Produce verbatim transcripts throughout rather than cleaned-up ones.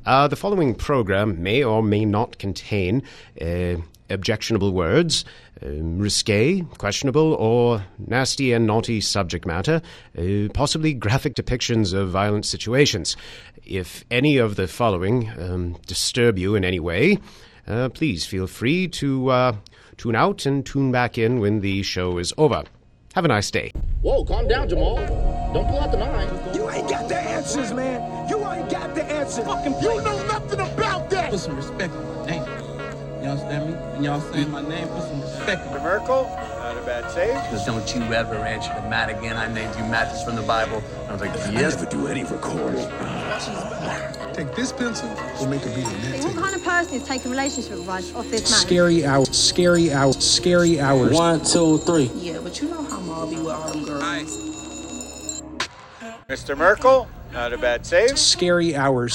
Uh, the following program may or may not contain uh, objectionable words, um, risque, questionable, or nasty and naughty subject matter, uh, possibly graphic depictions of violent situations. If any of the following um, disturb you in any way, uh, please feel free to uh, tune out and tune back in when the show is over. Have a nice day. Whoa, calm down, Jamal. Don't pull out the nine. You ain't got the answers, man. You ain't got the answers. Fucking you know nothing about that. Put some respect on my name. You understand me? When y'all say my name, put some respect on The Merkel, not a bad save. Because don't you ever answer to Matt again. I named you Matthews from the Bible. I was like, yes. I never do any recording. Take this pencil, we'll make a beat in that. What kind of person is taking relationship advice off this man? Scary hours, scary hours, scary hours. One, two, three. Yeah, but you know how Maul be with all them girls. Mister Merkel, not a bad save. Scary hours.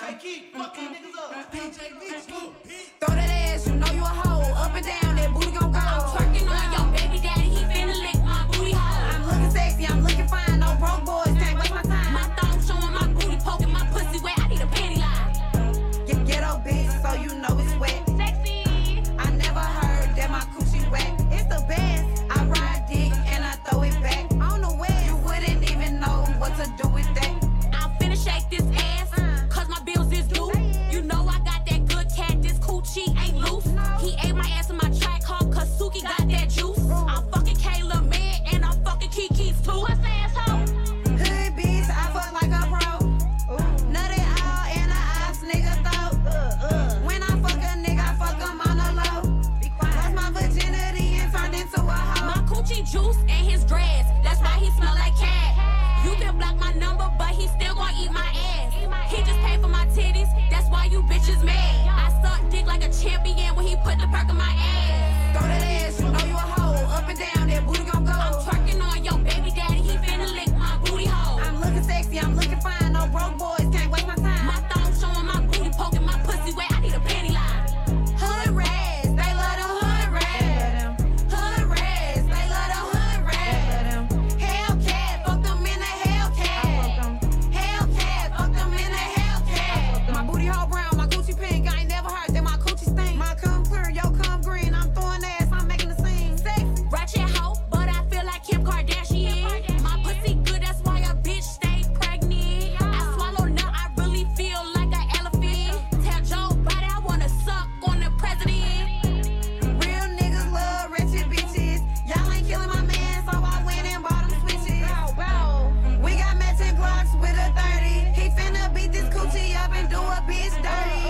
Throw that ass, you know you a hoe. Up and down, that booty gon' go. I'm twerking on your baby daddy, he finna lick my booty hole. I'm looking sexy, I'm looking fine. No broke boys, can't waste my time. My thumb showing my booty, poking my pussy wet. I need a panty line. Get ghetto bitch, so you know it's wet. Sexy. I never heard that my coochie wet. It's the best. I ride dick and I throw it back. On the way, you wouldn't even know what to do with that. I'm finna shake this ass, cause my bills is due. You know I got that good cat, this coochie ain't loose. He ate my ass in my track home, cause Suki got that juice. I'm fucking Kayla man, and I'm fucking Kiki's too. What's asshole? Hood bitch, I fuck like a pro. Nut it all in a ass nigga throat. When I fuck a nigga, I fuck him on the low. Lost my virginity and turned into a hoe. My coochie juice and his dreads, that's why he smell like cat. You can block my number, but he still gon' eat my ass. He just paid for my titties, that's why you bitches mad. I suck dick like a champion when he put the perk in my ass. Throw that ass, you know you a hoe. Up and down, that booty gon' go. I'm twerking on your baby daddy, he finna lick my booty hole. I'm looking sexy, I'm looking fine. No broke boys, can't waste my time. My thumb showing my booty, poking my pussy wet. I need a panty line. Hood rats, they love the hood rats. Hood rats, they love the hood rats. Hellcat, fuck them in the Hellcat. Hellcat, fuck them in the Hellcat. My booty hole brown, my Gucci pink. I ain't never heard that my coochie stink. My cum clear, yo cum green. I'm throwing ass, I'm making the scene. Sexy, ratchet hoe, but I feel like Kim Kardashian. My pussy good, that's why a bitch stay pregnant. I swallow nut, I really feel like an elephant. Tell Joe Biden I wanna suck on the president. Real niggas love wretched bitches. Y'all ain't killing my man, so I went and bought him switches. We got matching Glocks with a thirty. He finna beat this coochie up and do a bitch dirty.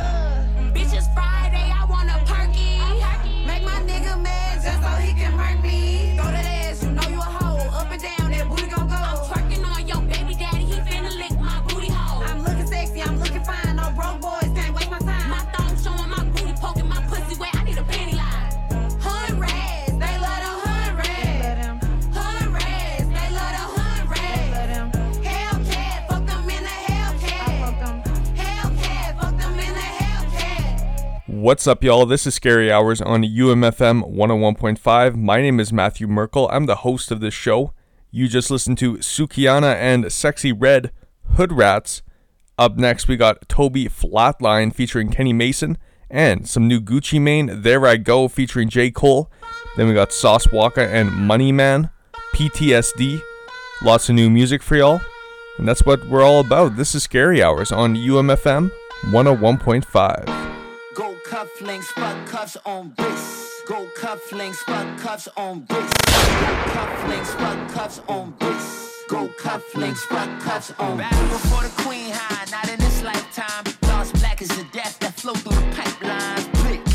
Bitch, it's Friday, I want a perky. Make my nigga mad just so he can murk me. Throw that ass, you know you a hoe. Up and down, that booty gon' go. I'm twerking on your baby daddy, he finna lick my booty hole. I'm looking sexy, I'm looking fine. No broke boys, can't waste my time. My thumb showing my booty, poking my pussy wet. I need a panty line. Hood rats, they love the hood rats. Hood rats, they love the hood rats. Hellcat, fuck them in the Hellcat. Hellcat, fuck them in the Hellcat. What's up, y'all? This is Scary Hours on U M F M one oh one point five. My name is Matthew Merkel. I'm the host of this show. You just listened to Sukiana and Sexy Red, Hood Rats. Up next, we got Toby Flatline featuring Kenny Mason, and some new Gucci Mane, There I Go featuring J. Cole. Then we got Sauce Walka and Money Man, P T S D. Lots of new music for y'all. And that's what we're all about. This is Scary Hours on U M F M one oh one point five. Gold cufflinks, fuck cuffs on wrist. Gold cufflinks, fuck cuffs on wrist. Gold cufflinks, fuck cuffs on wrist. Gold cufflinks, fuck cuffs on wrist. Battle before the queen high, not in this lifetime. Lost black as the death that flow through the pipelines.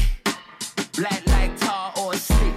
Blick, black like tar or stick.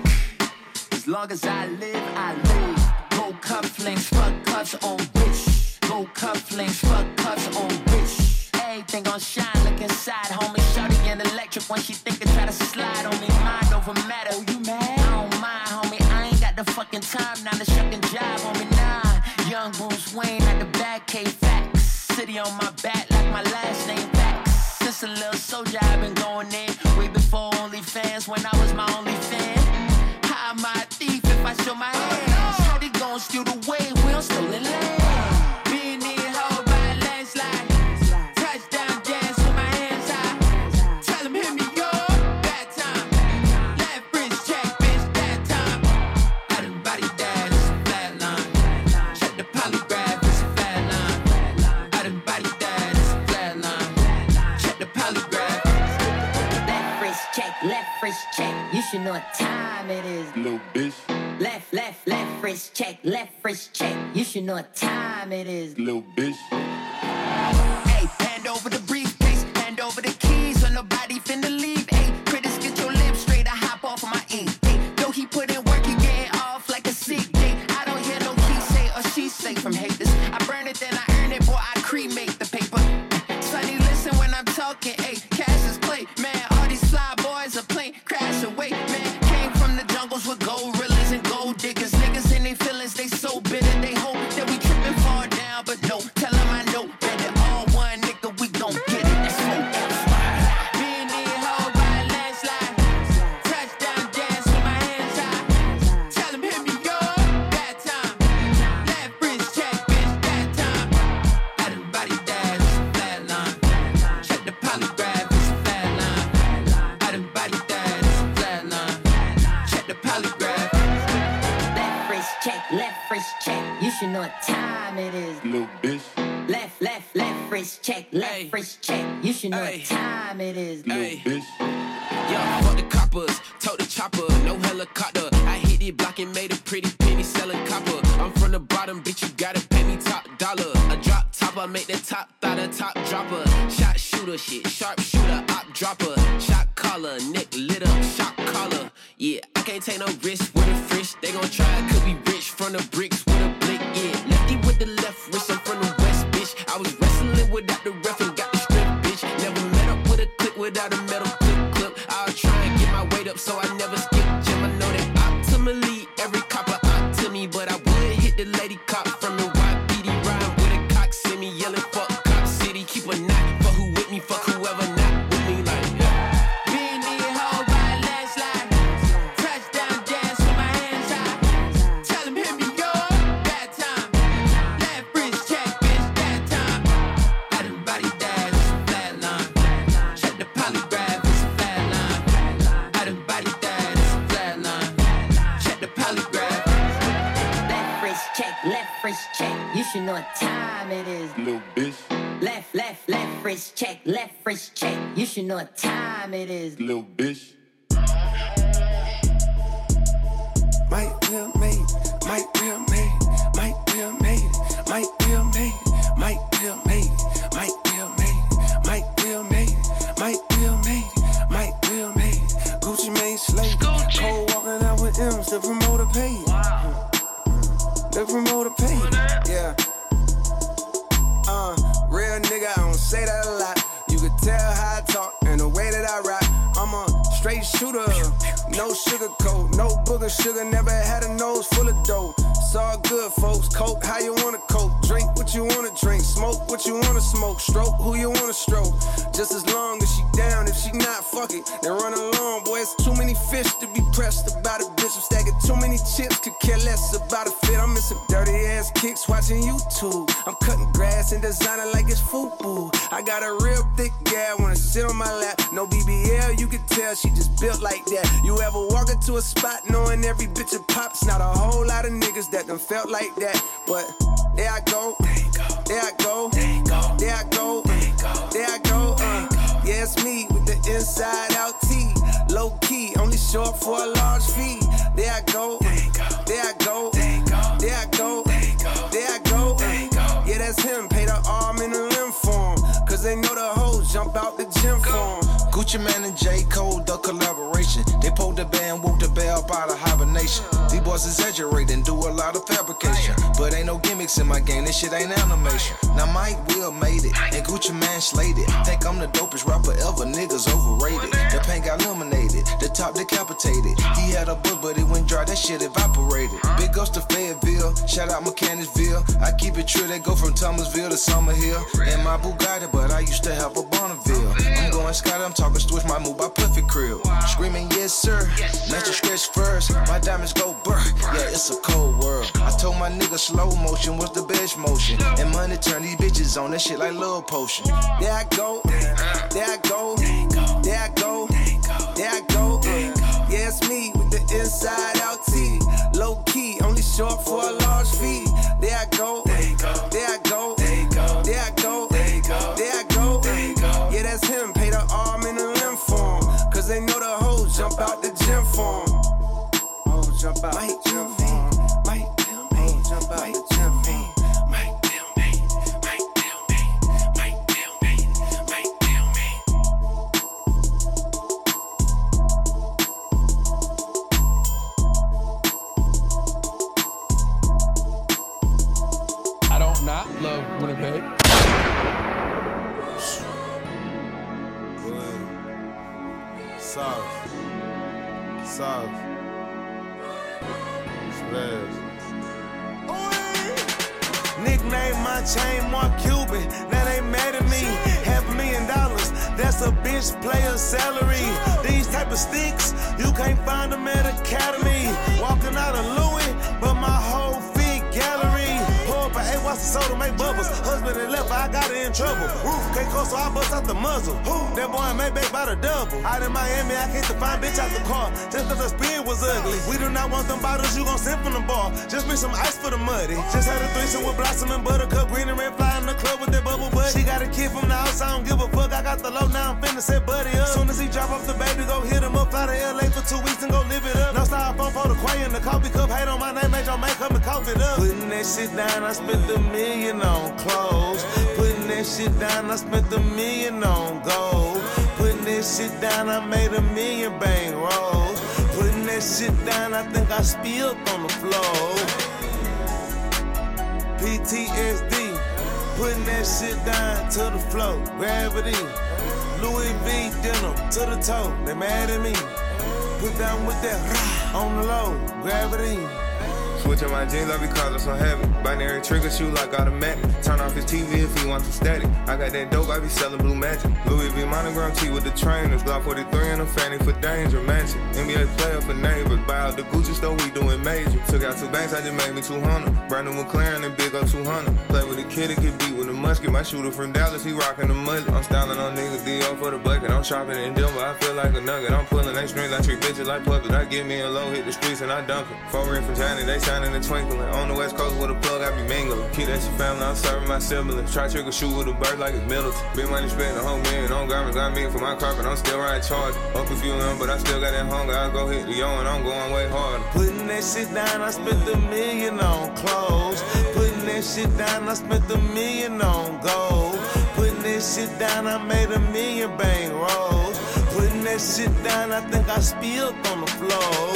As long as I live, I live. Gold cufflinks, fuck cuffs on wrist. Gold cufflinks, fuck cuffs on wrist. Everything gon' shine, look inside, homie. Shorty and electric when she think and try to slide on me. Mind over matter. Oh, you mad? I don't mind, homie. I ain't got the fucking time now to shuck and jive on me. Nah, young Bruce Wayne at the back, K-Facts. City on my back like my last name Facts. Since a little soldier, I've been going in. Way before OnlyFans, when I was my only fan. How am I a thief if I show my hands? How they gon' steal the wave? We don't stolen land. Being in held by a landslide. Touchdown dance with my hands. wrist check. You should know what time it is. Little bitch. Left, left, left wrist check. Left wrist check. You should know what time it is. Little bitch. Hey, hand over the briefcase. Hand over the keys. So nobody finna leave. Hey, critics get your lips straight. I hop off of my ink. Hey, though he put in work, he getting off like a sick day. I don't hear no he say or she say from haters. I burn it, then I earn it. Boy, I cremate the paper. Sonny, listen when I'm talking. Hey, cash is play. Man, all these fly boys are plain crash away. Man, came from the jungles with gold realists and gold diggers. Niggas in their feelings, they so bitter. They hope that we trip and fall down. But no, tell them I know better. All one nigga, we gon' get it. That's so else. Me and the hoe by a landslide. Touchdown dance with my hands high. Tell them hit me up. That time. Left wrist check, bitch. That time. Everybody dash. Flat line. Check the polygraph. It's a flat line. Everybody dash. Flat line. Check the polygraph. Left wrist check. Left wrist check. You should know what time it is. Little bitch. Left, left, left wrist check. Left wrist check. You should know what time it is. Little bitch. Yeah, fuck the coppers, tote the chopper, no helicopter. I hit it block and made a pretty penny selling copper. I'm from the bottom, bitch, you gotta pay me top dollar. A drop topper, make the top thought a top dropper. Shot shooter shit, sharp shooter, op dropper. Shot caller, Nick lit up, shot caller. Yeah, I can't take no risk with a fish. They gon' try, could be rich from the bricks with a blick, yeah. Lefty with the left wrist, I'm from the west, bitch. I was wrestling without the ref and got the strength, bitch. Never met up with a click without a metal clip clip. I'll try and get my weight up so I never skip gym. I know that optimally every copper up to me, but I would hit the lady cop from the Y P D ride with a cock semi yelling fuck cop city. Keep a knot for who with me, fuck whoever not with me like. Me and the hoe by a landslide. Touchdown dance with my hands high. Tell him hit me up. That time. Left wrist check, bitch. That time. Everybody dash. Flat line. Check the polygraph. It's a flat line. Everybody dash. Flat line. Check the polygraph. Left wrist check. Left wrist check. You should know what time it is. Little bitch. Left, left, left wrist check. Left wrist check. You should know what time it is. Little bitch. Might will made, might will made, might will made, might will made, might will made, might will made, might will made, might will made, might will made. Gucci Mane slave, cold walking out with M's, the promoter paid. The promoter paid, yeah. Uh, real nigga, I don't say that a lot. You can tell how I talk and the way that I rock. I'm a straight shooter, no sugar coat, no booger sugar, never had a nose full of dope. It's all good, folks. Coke, how you wanna coke? Drink what you wanna drink, smoke what you wanna smoke, stroke who you wanna stroke. Just as long as she down, if she not, fuck it, then run along. Boy, it's too many fish to be pressed about a bitch. I'm stacking too many chips, could care less about a fit. I'm in some dirty ass kicks watching YouTube. I'm cutting grass and designing like it's FUBU. I got a real thick gal, wanna sit on my lap. No B B L, you can tell she just built like that. You ever walk into a spot knowing every bitch of pops? Not a whole lot of niggas that done felt like that. But there I go, there I go, there I go, there I go. Uh, yeah, it's me with the inside out T. Low key, only short for a large fee. There I go, there I go, there I go, there I go. Uh, yeah, that's him, pay the arm and the limb for him. Cause they know the hoes jump out the gym for him. Gucci Mane and J. Cole, the collaboration. They pulled the band, woke the bell up out of hibernation. These boys exaggerate and do a lot of fabrication. But ain't no gimmicks in my game, this shit ain't animation. Now Mike Will made it, and Gucci Mane slayed it. Think I'm the dopest rapper ever, niggas overrated. The paint got illuminated, the top decapitated. He had a book, but it went dry, that shit evaporated. Big ups to Fayetteville, shout out Mechanicsville. I keep it true, they go from Thomasville to Summerhill. And my Bugatti, but I used to have a Bonneville. I'm going Scott, I'm talking switch my move by Puffy Crib. Screaming yes sir, let you stretch first. My diamonds go burr, yeah it's a cold world. I told my nigga slow motion was the best motion. And money turn these bitches on, that shit like love potion. There I go, there I go, there I go, there I go. Uh, yeah it's me with the inside out T. Low key, only short for a large fee. There I go, there I go, there I go, there I go, there I go. Yeah that's him, pay the arm and the limb for him. Cause they know the hoes jump Sauce. Sauce. Splash. Nickname my chain Mark Cuban. Now they mad at me. Half a million dollars. That's a bitch player salary. These type of sticks, you can't find them at Academy. Walking out of Louis, but my whole feet gallery. Pour up an eight watts of soda, make bubbles. Husband and left, I got it in trouble. Roof can't close, so I bust out the muzzle. That boy made back by the double. Out in Miami, I can't find bitch out the car. Just cause the speed was ugly. We do not want them bottles, you gon' sip from the bar. Just bring some ice for the muddy. Just had a threesome with Blossom and Buttercup. Green and red fly in the club with that bubble butt. She got a kid from the house, I don't give a fuck. I got the low, now I'm finna set buddy up. Soon as he drop off the baby, go hit him up. Fly to L A for two weeks and go live it up. No styrofoam for the quay in the coffee cup. Hate on my name, made your make up and cough it up. Putting that shit down, I spent a million on clothes. Putting that shit down, I spent a million on gold. Putting that shit down, I made a million bang rolls. Putting that shit down, I think I spilled on the floor. P T S D, putting that shit down to the floor. Gravity, Louis V denim to the toe. They mad at me. Put down with that on the low. Gravity. Switching my jeans up because I'm so heavy. Binary trigger shoot like automatic. Turn off his T V if he wants some static. I got that dope, I be selling blue magic. Louis V monogram T with the trainers. Glock forty-three and a fanny for danger. Mansion. N B A player for neighbors. Buy out the Gucci store, we doing major. Took out two banks, I just made me two hundred. Brand new McLaren and big up two hundred. Play with a kid, it could beat with a musket. My shooter from Dallas, he rocking the mud. I'm styling on niggas, D O for the bucket. I'm shopping in Denver, I feel like a nugget. I'm pulling they strings, I treat bitches like puppets. I get me a low, hit the streets and I dump it. Four in from Johnny, they shining and twinkling. On the west coast with a plug, I be mingling. Keep that shit family, I'm serving my siblings. Try trigger shoot with a bird like it's militant. Big money spent a whole million on garments. Got me for my carpet, I'm still riding charge. Up a few of them, but I still got that hunger. I go hit the yo and I'm going way harder. Putting that shit down, I spent a million on clothes. Putting that shit down, I spent a million on gold. Putting that shit down, I made a million bang rolls. Putting that shit down, I think I spilled on the floor.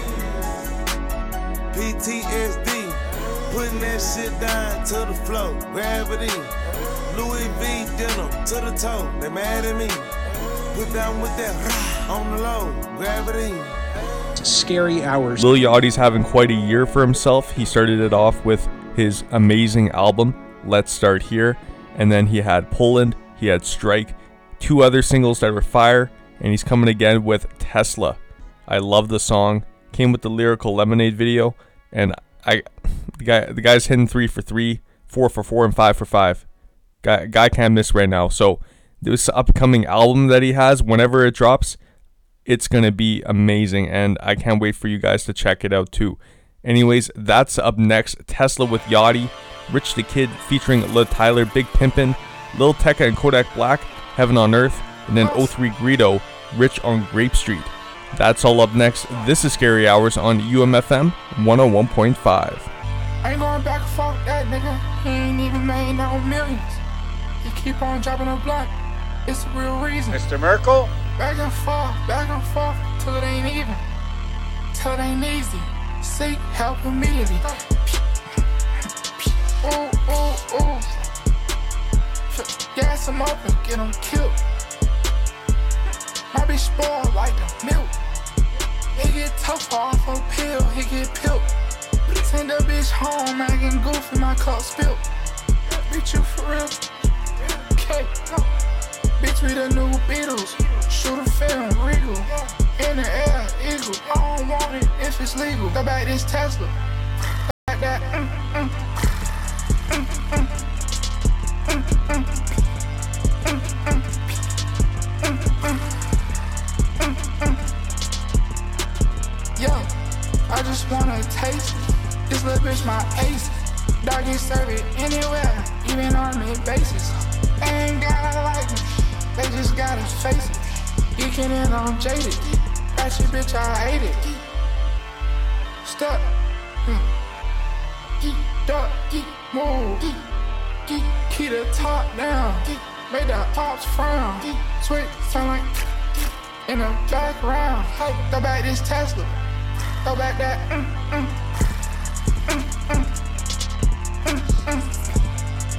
P T S D, putting that shit down to the floor. Gravity, Louis V denim to the toe. They mad at me. Put down with that on the low. Gravity. Scary Hours. Lil Yachty's having quite a year for himself. He started it off with his amazing album, Let's Start Here, and then he had Poland, he had Strike, two other singles that were fire, and he's coming again with Tesla. I love the song. Came with the Lyrical Lemonade video, and I, the guy, the guy's hitting three for three, four for four, and five for five. Guy, guy can't miss right now. So this upcoming album that he has, whenever it drops, it's gonna be amazing, and I can't wait for you guys to check it out too. Anyways, that's up next. Tesla with Yachty, Rich the Kid featuring Lil Tyler, Big Pimpin', Lil Tecca and Kodak Black, Heaven on Earth, and then oh three Greedo, Rich on Grape Street. That's all up next. This is Scary Hours on U M F M one oh one point five. I ain't going back and forth with that nigga. He ain't even made no millions. He keep on dropping a block. It's the real reason. Mister Merkel? Back and forth, back and forth, till it ain't even. Till it ain't easy. Seek help immediately. Ooh, ooh, ooh. Gas him up and get him killed. My bitch spoiled like the milk. He get tough off a pill, he get pilled. Send the bitch home, acting goofy, my cup spilled. Bitch, you for real? Okay, no. Bitch, we the new Beatles. Shoot a film, regal. In the air, eagle. I don't want it if it's legal. Go back this Tesla. Like that. Mm, mm, mm, mm, mm, mm, mm, mm, mm, mm. Yo, I just wanna taste it. This little bitch my ace. Dog can serve it anywhere, even on the basis. They ain't gotta like me, they just gotta face it. Geeking in on jaded. That shit, bitch, I hate it. Step. Geek, duck, geek, move. Geek, geek, keep the top down. Geek, make the pops frown. Geek, switch, turn like in the background. Hey, go back this Tesla. Go back that. Mm, mm, mm, mm, mm, mm,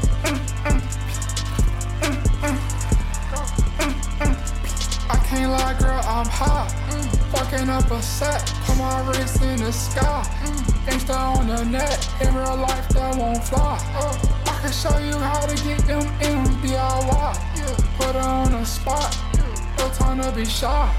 mm, mm, mm, mm, mm. I can't lie. my girl, I'm hot. Mm. Fucking up a set, put my wrist in the sky. Mm. Gangsta on the net, in real life that won't fly. Uh, I can show you how to get them in D I Y. Yeah. Put her on the spot, yeah. No time to be shy.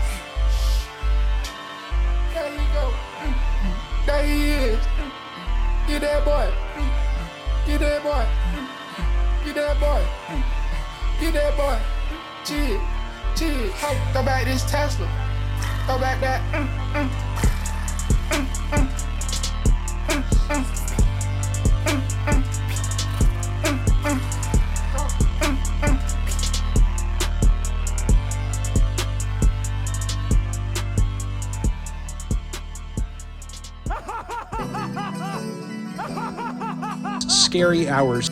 There you go, mm. There he is. Mm. Get that boy, mm. Get that boy, mm. Get that boy, mm. Get that boy. Jig, jig, hey, throw back this Tesla. Throw back that, mm, mm, mm, mm, mm, mm, mm, mm, mm, mm. Scary hours.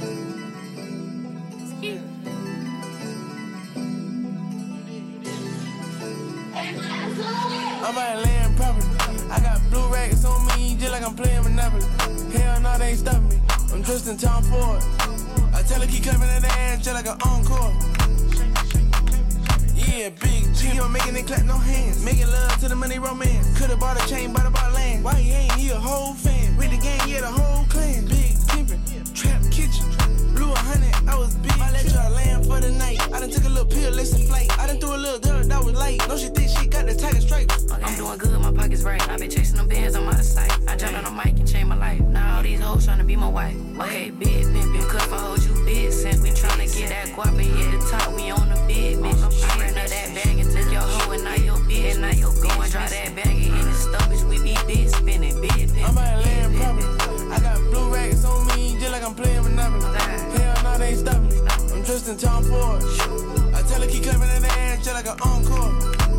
I'm out land property. I got blue racks on me just like I'm playing Monopoly. Hell no, they ain't stopping me. I'm dressed in Tom Ford. I tell her keep clapping at the ass just like an encore. Yeah, big G, I'm making it clap, no hands. Making love to the money romance. Could've bought a chain, but I bought land. Why he ain't he a whole fan? With the gang, yeah, the whole clan. Big pimpin', trap kitchen. Blew a hundred, I was big. I let y'all land for the night. I done took a little pill, listen flight. I done threw a little dirt, that was light. No, she think she got the tiger stripe. I'm doing good, my pocket's right. I been chasing them bands, I'm out of sight. I jumped on the mic and changed my life. Now all these hoes tryna be my wife. Okay, big pimpin', cut for hoes, you big simp. We tryna get that guap and hit the top, we on the big bitch. I ran up that bag and took your hoe and now your bitch. And now your bitch. Go and drop that bag and hit the stuff, bitch. We be big spinning, big pimpin'. I'm out land property. I got blue racks on me just like I'm playing Monopoly. Hell no, they ain't stopping me. I'm dressed in Tom Ford. I tell her keep clapping at the ass just like an encore.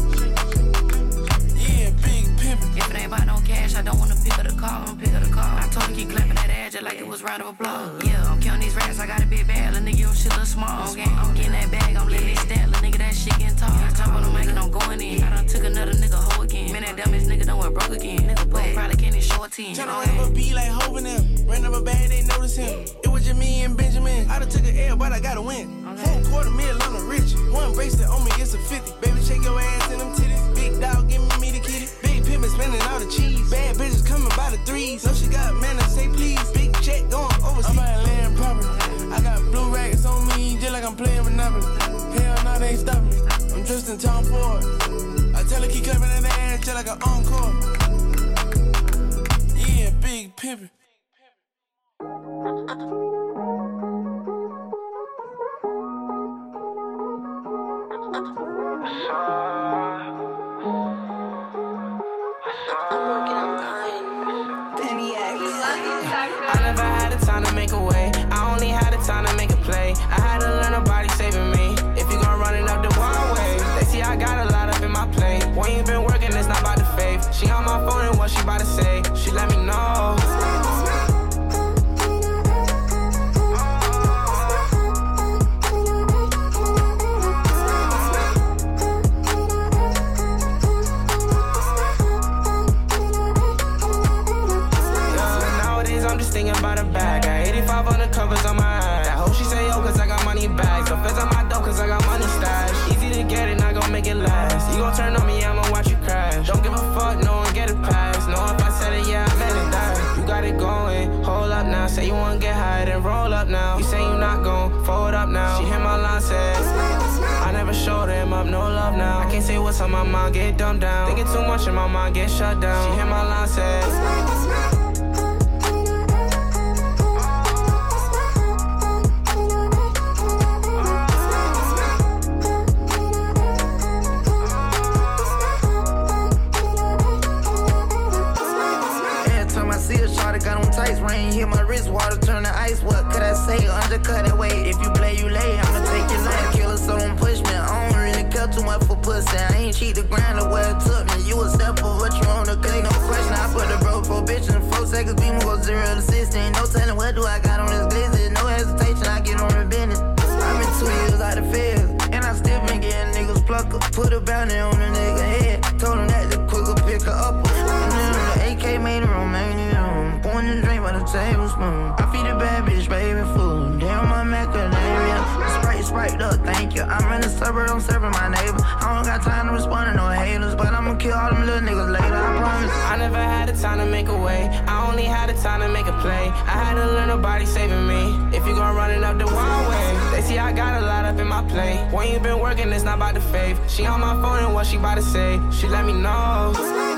If it ain't about no cash, I don't wanna pick up the call, I'm pick up the call. I told her keep clapping that ass just like it was round of applause. Yeah, I'm counting these rats, I got a big bag, little nigga, your shit look small. Okay, I'm getting that bag, I'm letting it stat, little nigga, that shit getting tall. I jump on the mic and I'm going in. I done took another nigga hoe again. Man, that dumbest nigga done went broke again. Nigga boy probably can't even show a team. Tryna have a beat like Hope them. Ran up a bag, they notice him. It was just me and Benjamin. I done took an L, but I gotta win. Full quarter mil on the rich. One bracelet on me, it's a fifty. Baby, shake your ass in them titties. Big dog, give me the kitty. Big pimpin' spending all the cheese. Bad bitches coming by the threes. No, she got manners, say please. Big check going overseas. I'm out land property. I got blue racks on me just like I'm playing Monopoly. Hell no, they ain't stopping me. I'm dressed in Tom Ford. I tell her keep clapping at the ass just like an encore. Yeah, big pimpin'. I never had the time to make a way. I only had the time to make a play. I had to learn nobody saving me. If you gon' run it up the one way, they see I got a lot up in my plate. When you been working, it's not about the faith. She on my phone and what she about to say. She let me know. Thinking about a bag, got eighty-five on the covers on my eyes. I hope she say yo, cause I got money bags. So feds on my dough, cause I got money stash. Easy to get it, not gon' make it last. You gon' turn on me, I'ma watch you crash. Don't give a fuck, no one get it past. Know if I said it, yeah, I meant it, die. You got it going, hold up now. Say you wanna get high, then roll up now. You say you not gon', forward up now. She hit my line, said I never showed him up, no love now. I can't say what's on my mind, get dumbed down. Thinking too much in my mind, get shut down. She hit my line, said rain, hit my wrist, water turn to ice. What could I say? Undercut it, wait. If you play, you lay. I'ma take your life. Killer, so don't push me. I don't really care too much for pussy. I ain't cheat the grind or where it took me. You a step for what you on the click. No question, I put the bro for bitch in four seconds. Beam go zero to sixteen. No telling what do I got on this glizzy. No hesitation, I get on the business. I've been two years out of field, and I still been getting niggas plucker. Put a bounty on the nigga head. Told him that the quicker pick her up. And then the A K made a Romanian. Pouring the drink by the tablespoon. I feed a bad bitch, baby food. Damn my macadamia. Sprite, sprite up, thank you. I'm in the suburb, I'm serving my neighbor. I don't got time to respond to no hate. time to make a way. I only had the time to make a play. I had to learn nobody saving me. If you gon' run it up the wrong way, they see I got a lot up in my plate. When you been working, it's not about the faith. She on my phone and what she about to say, she let me know.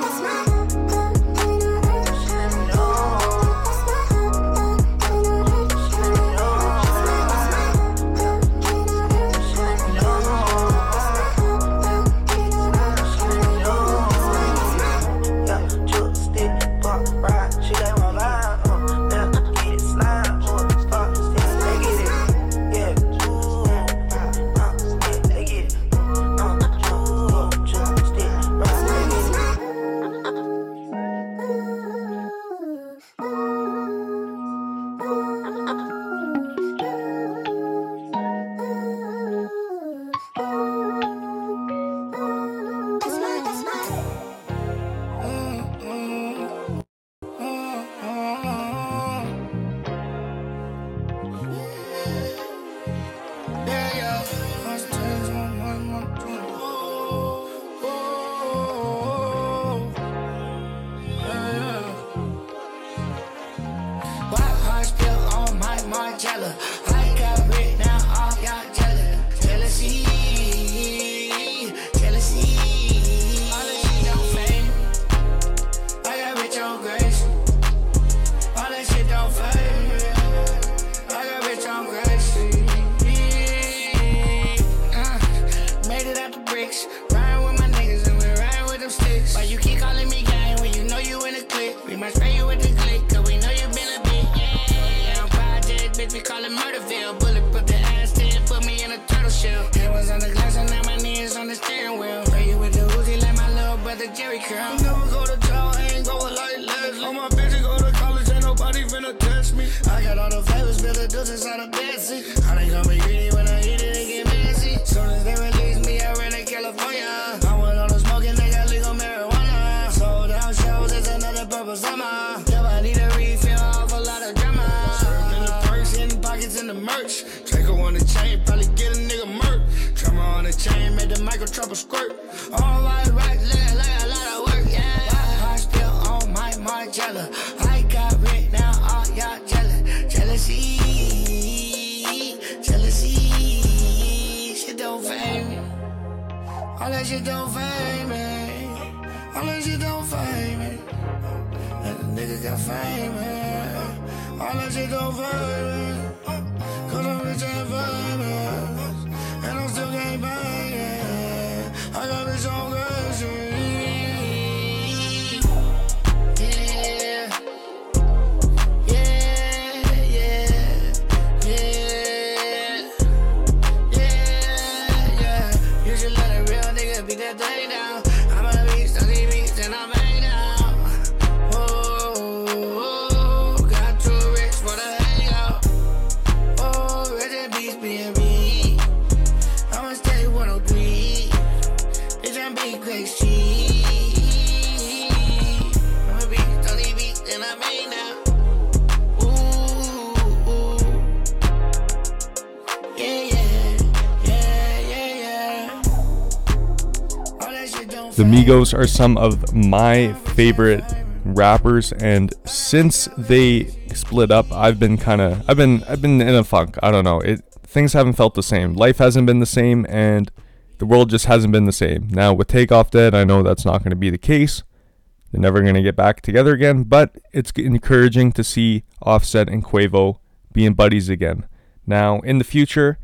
The Migos are some of my favorite rappers, and since they split up, I've been kind of I've been I've been in a funk. I don't know. It things haven't felt the same. Life hasn't been the same, and the world just hasn't been the same. Now with Takeoff dead, I know that's not going to be the case. They're never going to get back together again, but it's encouraging to see Offset and Quavo being buddies again. Now in the future,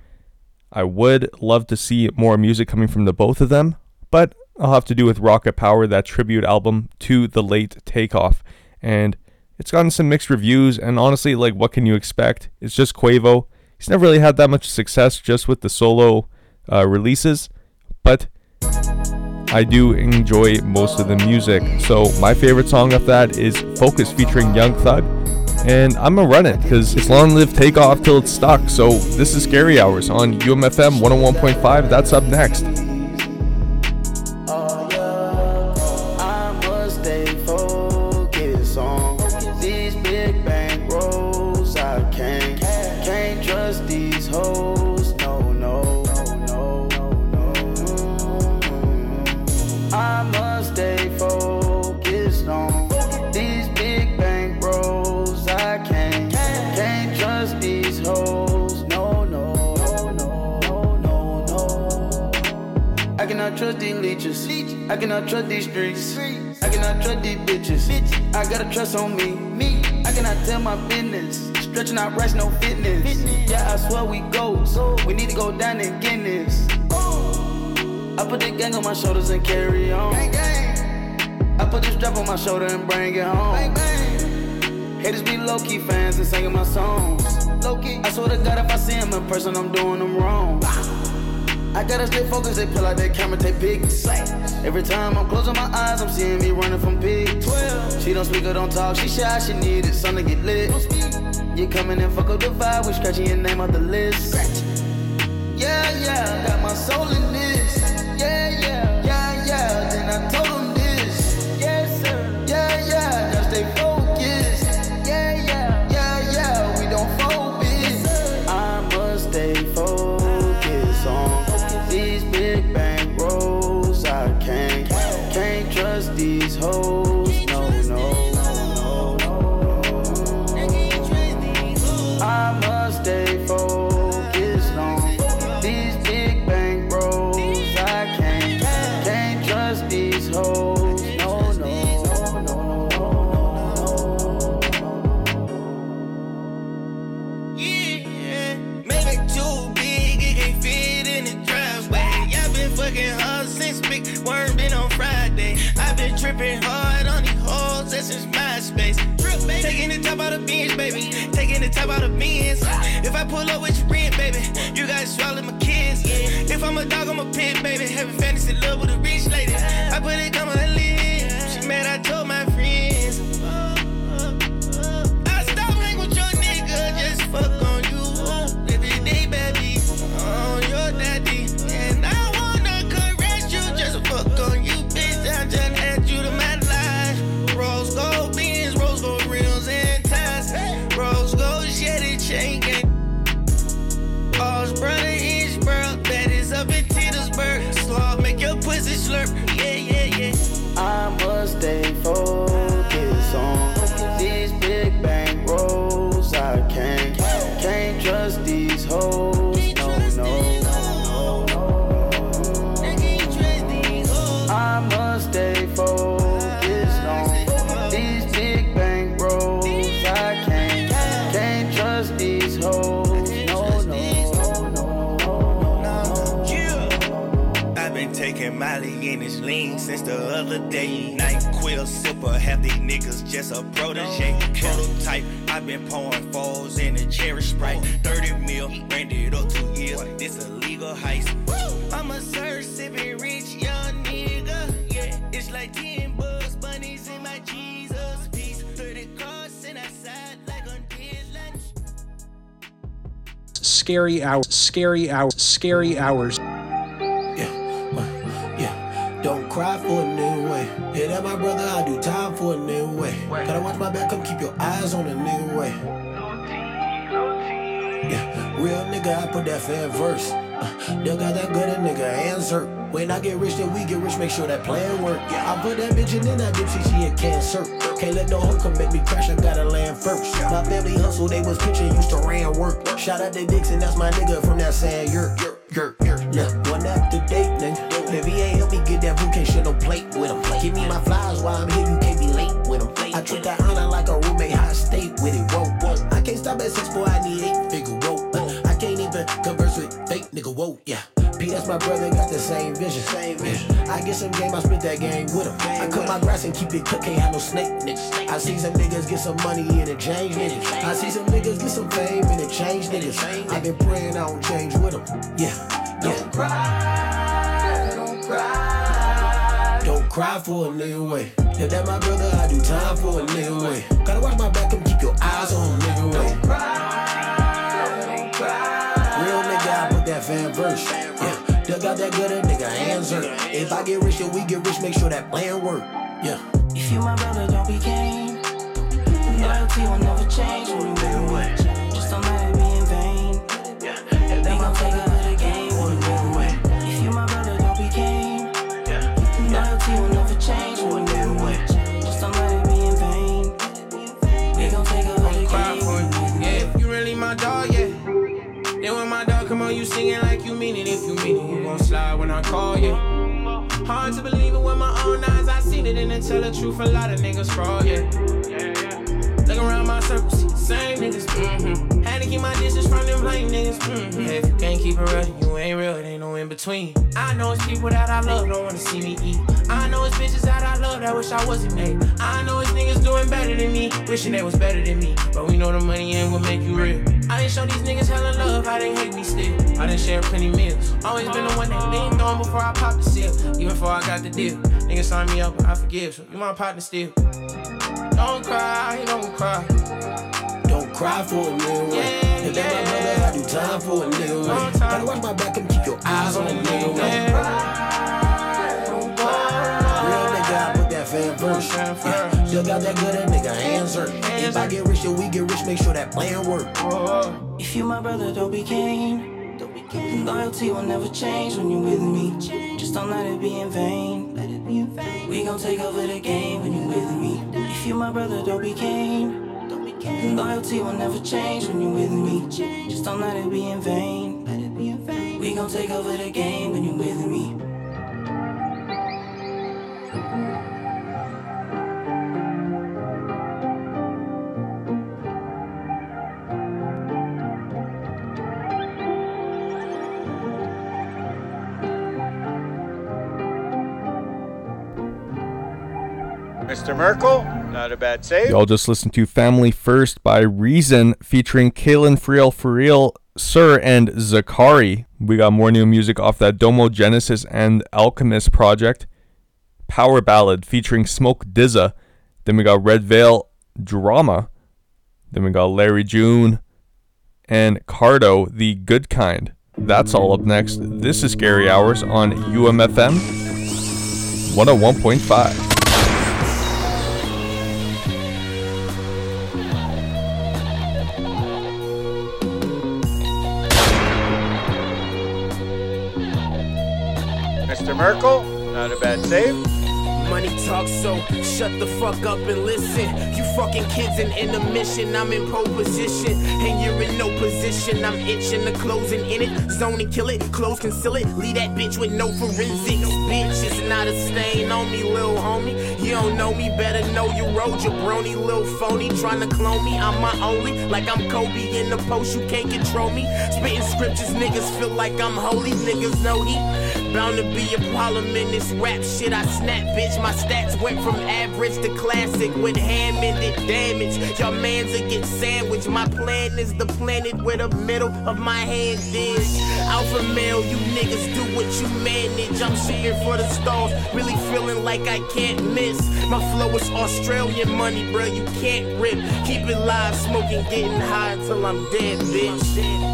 I would love to see more music coming from the both of them, but I'll have to do with Rocket Power, that tribute album to the late Takeoff. And it's gotten some mixed reviews, and honestly, like, what can you expect? It's just Quavo. He's never really had that much success just with the solo uh, releases, but I do enjoy most of the music. So my favorite song of that is Focus featuring Young Thug. And I'm gonna run it because it's long live Takeoff till it's stuck. So this is Scary Hours on U M F M one oh one point five. That's up next. I must stay focused on these trust these leeches. I cannot trust these streets. I cannot trust these bitches. I gotta trust on me. Me. I cannot tell my business. Stretching out rice, no fitness. Yeah, I swear we go. We need to go down and get this. I put the gang on my shoulders and carry on. I put the strap on my shoulder and bring it home. Haters be low-key fans and singing my songs. Low-key. I swear to God, if I see him in person, I'm doing them wrong. I gotta stay focused, they pull out that camera, take pics. Every time I'm closing my eyes, I'm seeing me running from pigs. She don't speak or don't talk, she shy, she needed something to get lit. You coming and fuck up the vibe, we scratching your name off the list. Yeah, yeah, got my soul in this. Yeah, yeah, yeah, yeah, then I told him this. Yes, sir. Yeah, yeah, now stay focused. Yeah, yeah, yeah, yeah, we don't focus. I must stay focused on these big bank rolls. I can't, can't trust these hoes. No, no, no, no. I must stay focused on these big bank rolls. I can't, can't trust these hoes. No, no, no, no. Yeah, make it too big, it can't fit in the driveway. I've been fucking hard since Big Worm been on Friday. I've been tripping hard on these hoes since MySpace. Trip, baby. Taking the top out of beans, baby. Taking the top out of beans. If I pull up with your rent, baby, you gotta swallow my kids. If I'm a dog, I'm a pit, baby. Having fantasy love with a rich lady. I put it on my lips. She mad, I told my friends. I stopped hanging with your nigga, just fuck on you. Every day, baby, on your daddy. And I wanna caress you, just fuck on you, bitch. I'm trying to add you to my life. Rose gold beans, rose gold rims and ties. Rose gold shitty chain gang. All's brother is bro, that is up in Tittlesburg. Slaw, make your pussy slurp. Yeah, yeah, yeah. I must stay focused on these big bank rolls. I can't, can't trust these hoes. No, no, no. I must stay focused on these big bank rolls. I can't, can't trust these hoes. No, no, no, no. I've been taking Molly in his lean since the other day. Night quill sipper, half these niggas just a protege. Prototype, I've been pouring fours in a cherry Sprite. thirty mil, ran it up two years. This a legal heist. I'm a sir sipping rich young nigga. Yeah, it's like ten bucks, bunnies in my Jesus piece. thirty cars sitting outside like on dead lunch. Scary hours, scary hours, scary hours. Don't cry for a nigga way. Yeah, that my brother, I do time for a nigga way. Gotta watch my back, come keep your eyes on a nigga way. Yeah, real nigga, I put that fan verse. Uh, they got that good a nigga answer. When I get rich, then we get rich, make sure that plan work. Yeah, I put that bitch in, then I dipsy, she a cancer. Can't let no hoe come make me crash, I gotta land first. My family hustle, they was pitching, used to ran work. Shout out to Dixon, that's my nigga from that sand yurt. Yurt, yurt, yeah, one after date, nigga. If he ain't help me get that boo, can't share no plate with him. Give me my flies while I'm here, you can't be late with him. I treat that honor like a roommate, high state with it, whoa, whoa. I can't stop at six, boy, I need eight figure, whoa. I can't even converse with fake nigga, whoa, yeah. P, that's my brother, got the same vision. Same vision. I get some game, I split that game with him. I cut my grass and keep it cooked, can't have no snake, niggas. I see some niggas get some money in exchange, niggas. I see some niggas get some fame in exchange, niggas. I been praying I don't change with them, yeah. Don't cry, don't cry. Don't cry for a nigga way. If that my brother, I do time for a nigga way. Gotta watch my back and keep your eyes on a nigga way. Don't cry, don't cry. Real nigga, I put that fan verse. Yeah, they got that good a nigga answer. If I get rich, then we get rich, make sure that plan work. Yeah. If you my brother, don't be game. Loyalty will never change when we move away. Just don't let it be in vain. We gon' take over the game when we move away. If you my brother, don't be game. Loyalty will never change when we move away. Just don't let it be in vain. We gon' take over the game when we move away. Yeah, if you really my dog, yeah. Then when my dog come on, you singing like you mean it. If you mean it, you gon' slide when I call you. wanna tell the truth, a lot of niggas fraud, yeah. Yeah, yeah. Look around my circle, see the same niggas, mm-hmm. Had to keep my distance from them lame niggas, mm-hmm. Hey, if you can't keep it real, you ain't real, it ain't no in between. I know it's people that I love don't wanna see me eat. I know it's bitches that I love that wish I wasn't made. I know it's niggas doing better than me, wishing they was better than me. But we know the money ain't what make you real. I done show these niggas hella love, how they hate me still. I done share plenty meals. Always been the one that leaned on before I popped the seal. Even before I got the deal. Niggas sign me up, but I forgive. So you my partner still. Don't cry, don't cry. Don't cry for a nigga. Yeah, if that my brother, I do time for a nigga. Gotta watch my back and keep your eyes on a nigga. Yeah. Don't cry. Real nigga, I put that fan first. Yeah. Still got that good, that nigga hands hurt. If I get rich, then we get rich, make sure that plan work. If you my brother, don't be Cain. Loyalty will never change when you're with me. Just don't let it be in vain. Let it be in vain. We gon' take over the game when you're with me. If you my brother, don't be Cain. Loyalty will never change when you're with me. Just don't let it be in vain. Let it be in vain. We gon' take over the game when you're with me. Mister Merkel, not a bad save. Y'all just listened to Family First by Reason featuring Kalen Friel Friel, Sir, and Zakari. We got more new music off that Domo Genesis and Alchemist project. Power Ballad featuring Smoke Dizza. Then we got Red Veil Drama. Then we got Larry June and Cardo, The Good Kind. That's all up next. This is Scary Hours on U M F M one oh one point five. Mister Merkel, not a bad save. Money talk, so shut the fuck up and listen. You fucking kids in intermission, I'm in pole position, and you're in no position. I'm itching to close and in it, zone and kill it, close conceal it, leave that bitch with no forensics. Bitch, it's not a stain on me, lil homie. You don't know me, better know you rolled your brony, lil phony, trying to clone me. I'm my only, like I'm Kobe in the post, you can't control me. Spitting scriptures, niggas feel like I'm holy, niggas know he bound to be a problem in this rap shit. I snap, bitch. My stats went from average to classic with hand-mended damage. Your mans will get sandwiched. My plan is the planet where the middle of my hand is. Alpha male, you niggas do what you manage. I'm shooting for the stars, really feeling like I can't miss. My flow is Australian money, bro. You can't rip. Keep it live, smoking, getting high until I'm dead, bitch.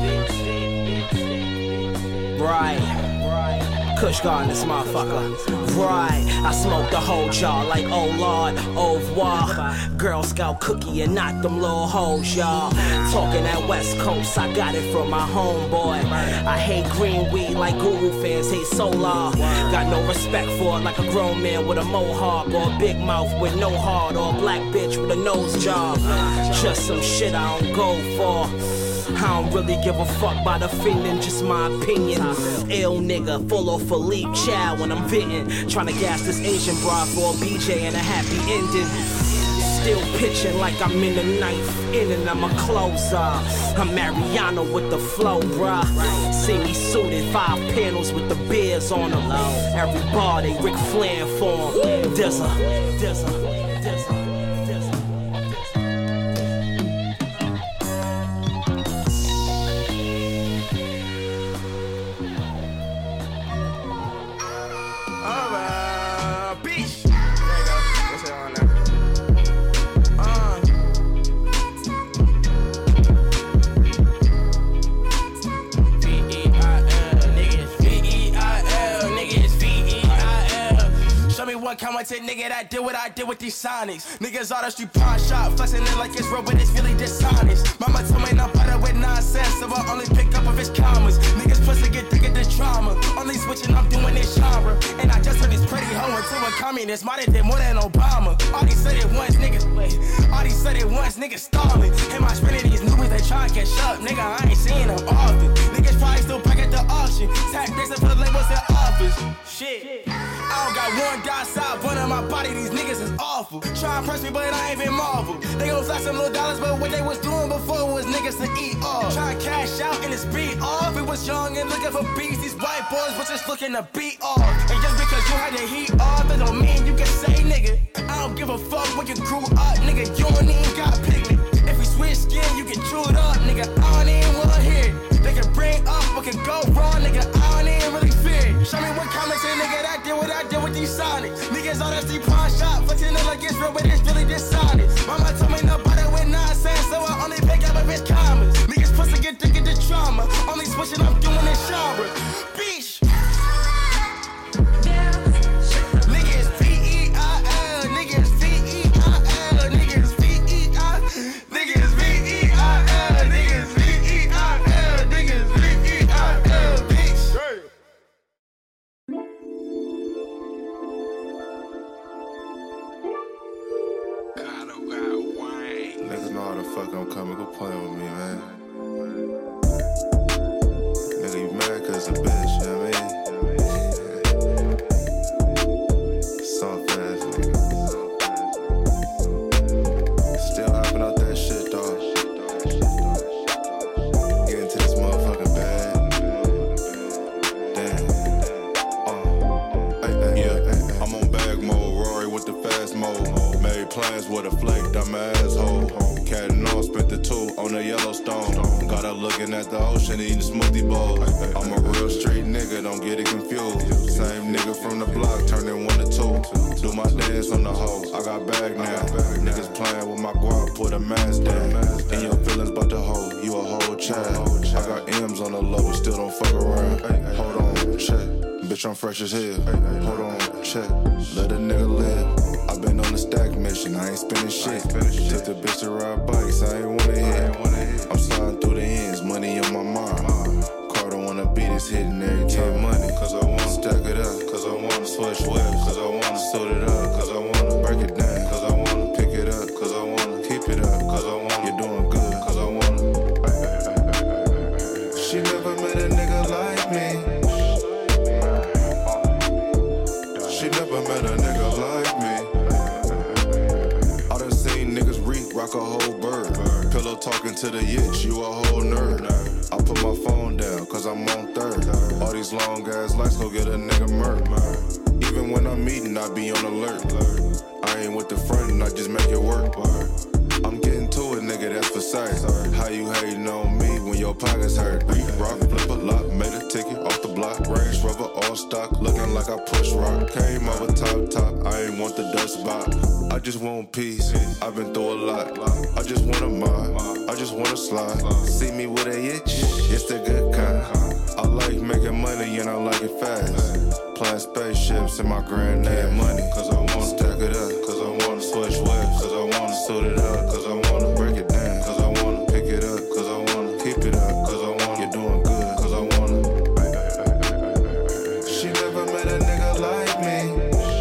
Right. Kush guard this motherfucker. Right, I smoke the whole jar like oh lord, au revoir. Girl Scout cookie and not them little hoes, y'all. Talking that West Coast, I got it from my homeboy. I hate green weed like Guru fans hate Solar. Got no respect for it like a grown man with a mohawk, or a big mouth with no heart, or a black bitch with a nose job. Just some shit I don't go for. I don't really give a fuck about offending, just my opinion. Ill nigga, full of Philippe Chow when I'm venting. Tryna gas this Asian broad for a B J and a happy ending. Still pitching like I'm in the ninth inning, I'm a closer. I'm Mariano with the flow, bruh. See me suited, five panels with the beers on them. Every bar they Ric Flair for him. Dizza, dizza, dizza. Come on, nigga, that did what I did with these sonics. Niggas all the street pawn shop, flexing it like it's real, but it's really dishonest. Mama told me not butter with nonsense, so I only pick up if it's commas. Niggas pussy get thick at this drama. Only switching, I'm doing this genre. And I just heard this pretty hoe into a communist. Might did more than Obama. All these said it once, niggas wait. All these said it once, niggas stalling. And my spinning these newbies, they try to catch up. Nigga, I ain't seeing them often. Niggas probably still back at the auction. Tap dancing for the labels in office. Shit. I don't got one guy outside, but on my body, these niggas is awful. Try and press me, but I ain't been Marvel. They gon' flash some little dollars, but what they was doing before was niggas to eat off. Try and cash out and it's beat off. We was young and looking for beats. These white boys was just looking to beat off. And just because you had the heat off, that don't mean you can say nigga. I don't give a fuck when you grew up, nigga. You don't even got picnic. If we switch skin, you get chewed up, nigga. I don't even wanna hear it. They can bring up what can go wrong, nigga. I don't even really fear it. Show me what comments a nigga that did what I did with these sonics. Niggas on that pawn shop, flexing it like it's real, but it's really dishonest. Mama told me nobody with nonsense, so I only pick up if it's commas. Niggas pussy get thick into trauma. Only switching up doing this genre. Bitch. Niggas V E I L, niggas V E I L, niggas V E I L, niggas V E I L, niggas V E I L, niggas V E I L, bitch. Niggas know how the fuck I'm coming, go play with me, man. Nigga, you mad cause a bitch, you know what I mean? Soft ass nigga. Still hopping out that shit, dog. Getting to this motherfucking bag. Damn. Uh. Ay, ay, yeah, ay, ay. I'm on bag mode, Rory with the fast mode. Made plans with a flake, dumb asshole. Cat and all, spent the two on the Yellowstone. Got her looking at the ocean, eating smoothie bowls. I'm a real street nigga, don't get it confused. Same nigga from the block, turning one to two. Do my dance on the hoe, I got bag now. Niggas playing with my guap, put a mask down. And your feelings about the hoe, you a whole child. I got M's on the low, but still don't fuck around. Hold on, check. Bitch, I'm fresh as hell. Hold on, check. Let a nigga live. I been on the stack mission, I ain't spending shit. Took the bitch to ride bikes, I ain't wanna hit. I'm sliding through the ends, money on my mind. Carter wanna beat his hitting every time. Money, cause I wanna stack it up, cause I wanna switch whips, cause I wanna suit it up, cause I wanna break it down, cause I wanna pick it up, cause I wanna keep it up, cause I wanna you're doing good, cause I wanna. She never met a nigga like me. She never met a nigga like me. I done seen niggas reek, rock a whole bird. Pillow talking to the yitch, you a whole nerd. I put my phone down, cause I'm on third. All these long ass lights go get a nigga murk. Even when I'm eating, I be on alert. I ain't with the front, I just make it work. I'm getting to it, nigga, that's for sight. How you hating on me when your pockets hurt? Rock, flip a lot, made a ticket off the block. Range Rover, all stock, looking like I push rock. Came over top, top, I ain't want the dust spot. I just want peace, I've been through a lot. I just want a mod, I just want to slide. See me with a itch, it's the good kind. I like making money and I like it fast. Playing spaceships in my granddad money. Cause I wanna stack it up, cause I wanna switch whips, cause I wanna suit it up, cause I wanna break it down, cause I wanna pick it up, cause I wanna keep it up, cause I wanna you're doing good, cause I wanna. She never met a nigga like me.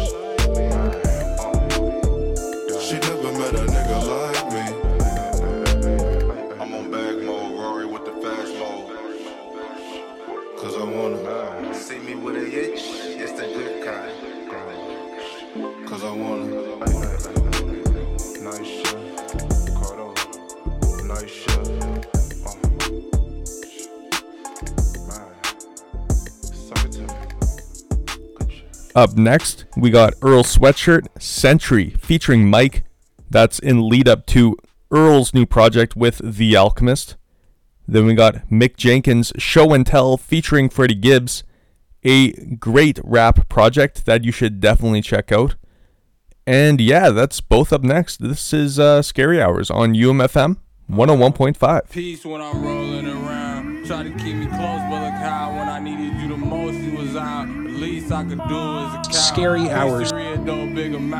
She never met a nigga like me. I'm on bag mode, Rory with the fast mode. Cause I wanna see me with a itch, it's the good kind. Cause I wanna. Nice shit, Cardo. Nice shit. Oh. Man. Suck it to me. Up next, we got Earl Sweatshirt, Century, featuring Mike. That's in lead up to Earl's new project with The Alchemist. Then we got Mick Jenkins' Show and Tell, featuring Freddie Gibbs. A great rap project that you should definitely check out. And yeah, that's both up next. This is uh, Scary Hours on U M F M one oh one point five. Peace when I'm rolling around. Try to keep me close, but look how when I needed you the most, you was out. The least I could do is a cow. Scary Hours. No big amount.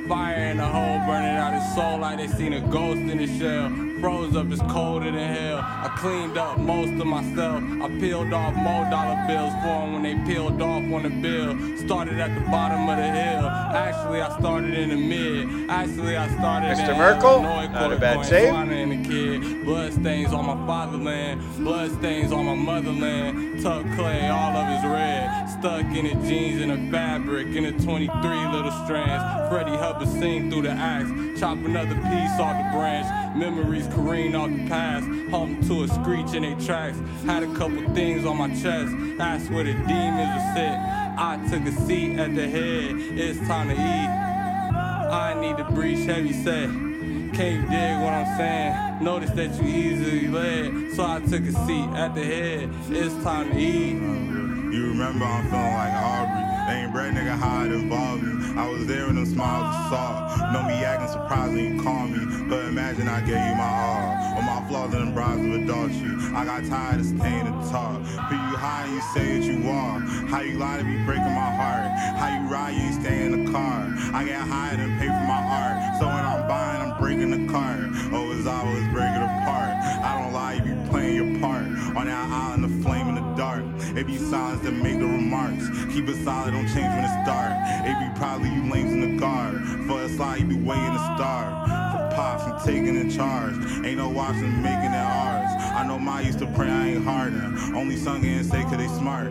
Fire in the hole, burning out his soul like they seen a ghost in his shell. Froze up, it's colder than hell. I cleaned up most of myself. I peeled off more dollar bills for them when they peeled off on the bill. Started at the bottom of the hill. Actually, I started in the mid. Actually, I started Mister in Merkel, Illinois, not a Court bad going save. Swana and the kid. Blood stains on my fatherland. Blood stains on my motherland. Tuck clay, all of his red. Stuck in the jeans and the fabric. In the twenty-three little strands. Freddie Hubbard sing through the axe. Chop another piece off the branch. Memories careen off the past. Home to a screech in they tracks. Had a couple things on my chest. That's where the demons were sit. I took a seat at the head. It's time to eat. I need to breach heavy set. Can't you dig what I'm saying? Notice that you easily led. So I took a seat at the head. It's time to eat. You remember I'm feeling like Aubrey. They ain't bred nigga how it involved me. I was there when them smiles was soft. Know me acting surprised when you call me. But imagine I gave you my all. Or my flaws and them brides of adultery. I got tired of staying to talk. But you high and you say that you are. How you lie to be breaking my heart. How you ride, you ain't stay in the car. I get high and pay for my art. So when I'm buying, I'm breaking the car. Oh, as I was breaking apart. I don't lie, you be playing your part. On that island of flame in the dark. It be silence that make the remarks. Keep it solid, don't change when it's dark. It be probably you lames in the guard. For a slide, you be waiting to starve. For pops and taking in charge. Ain't no watching making it ours. I know my used to pray I ain't harder. Only sung in and say cause they smart.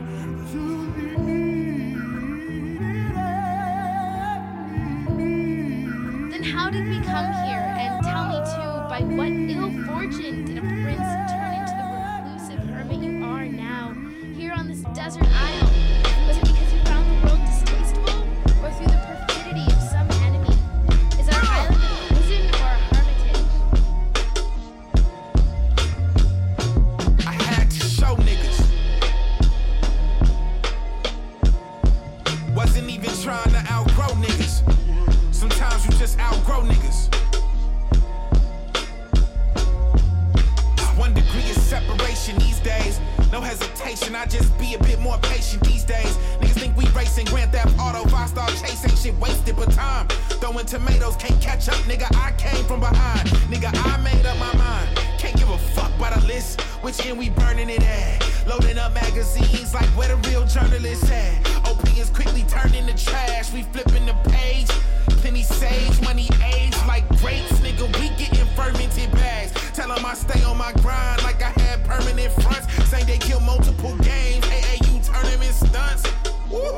Then how did we come here? And tell me too, by what ill fortune did a prince turn into the reclusive hermit you are now, here on this desert isle? Was it because you found the world distasteful, or through the perfidy of some enemy? Is our island a prison or a hermitage? I had to show niggas. Wasn't even trying to outgrow niggas. Sometimes you just outgrow niggas. One degree of separation these days. No hesitation, I just be a bit more patient these days. Niggas think we racing Grand Theft Auto, five-star chase, ain't shit wasted but time. Throwing tomatoes, can't catch up, nigga, I came from behind. Nigga, I made up my mind. Can't give a fuck by the list, which end we burning it at. Loading up magazines like where the real journalists at. O P is quickly turning to trash, we flipping the page. Plenty sage, money age like grapes, nigga, we getting fermented bags. Tell them I stay on my grind like I had permanent fronts. Say they kill multiple games, A A U tournament stunts. Woo.